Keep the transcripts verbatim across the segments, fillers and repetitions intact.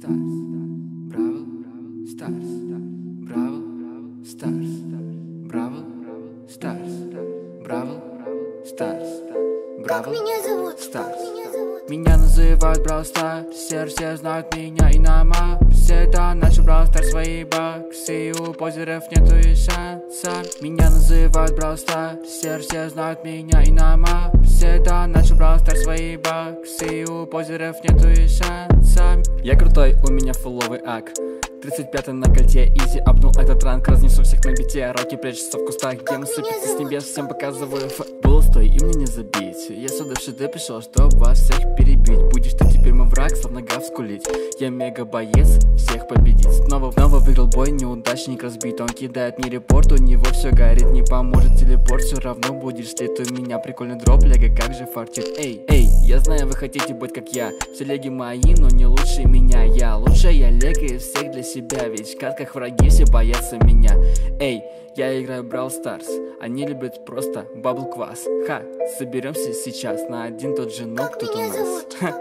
Бравл Старс, Бравл Старс, Бравл Старс, Бравл Старс, Как меня зовут? Старс. Как меня зовут? Меня называют Бравл Старс, все, все знают меня и нама. Все это начал Бравл Старс свои боксы, и у позеров нету и шанса. Меня называют Бравл Старс, все, все знают меня и нама. Все это начал Бравл Старс свои боксы, и у позеров нету и шанса. Я крутой, у меня фуловый ак. тридцать пятый на кольте, изи апнул этот ранг. Разнесу всех на бите, роки прячутся в кустах. Гемы сыпятся с небес, всем показываю футбол. Стой, и мне не забить. Я сюда в ШД пришел, чтобы вас всех перебить. Будешь ты теперь мой враг, словно гав скулить. Я мега боец, всех победить. Снова, снова выиграл бой, неудачник разбит. Он кидает мне репорт, у него все горит. Не поможет телепорт, все равно будешь след. У меня прикольный дроп, ляга, как же фартит. Эй, эй, я знаю, вы хотите быть как я. Все леги мои, но не лучше меня. Я лучше, я лег и всех для себя. Ведь в катках враги все боятся меня. Эй, я играю Бравл Старс. Они любят просто бабл квас. Ха, соберемся сейчас на один тот же ног тут у нас. Ха.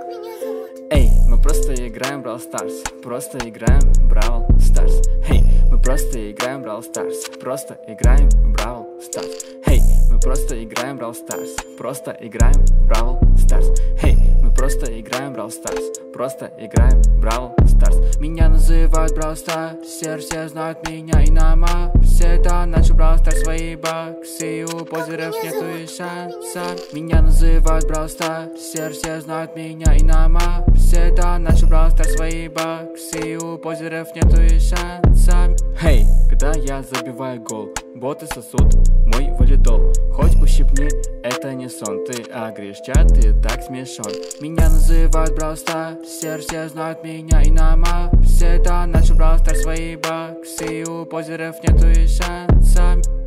Эй, мы просто играем Бравл Старс. Просто играем Бравл Старс. Эй, мы просто играем Бравл Старс. Просто играем Бравл Старс. Эй, мы просто играем Бравл Старс. Просто играем Бравл Старс. Эй, мы просто играем Бравл Старс. Просто играем Бравл Старс. Меня называют Бравл Старс, все, все знают меня и нама. Все это начал Бравл Старс свои боксы, и у позеров нету и шанса. Меня называют Бравл Старс, все, все знают меня и нама. Все это начал Бравл Старс свои боксы, и у позеров нету и шанса. Hey, когда я забиваю гол, боты сосут мой валидол. Хоть ущипни, это не сон. Ты агришь, чат, ты так смешон. Меня называют Бравл Старс, все, все знают меня и нама. Все это начал Бравл Старс свои боксы, и у позеров нету и шанса.